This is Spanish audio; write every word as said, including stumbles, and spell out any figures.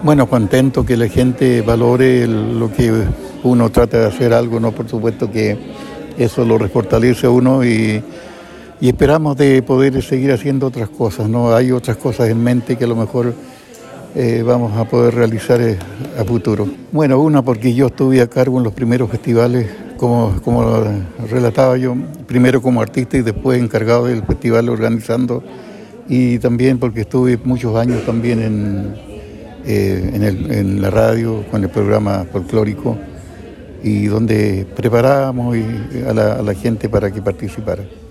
Bueno, contento que la gente valore el- lo que uno trata de hacer algo, ¿no? Por supuesto que eso lo refortalece a uno y, y esperamos de poder seguir haciendo otras cosas, ¿no? Hay otras cosas en mente que a lo mejor eh, vamos a poder realizar eh, a futuro. Bueno, una porque yo estuve a cargo en los primeros festivales, como, como relataba yo, primero como artista y después encargado del festival organizando, y también porque estuve muchos años también en, eh, en, el- en la radio con el programa folclórico y donde preparábamos y- a la, a la gente para que participara.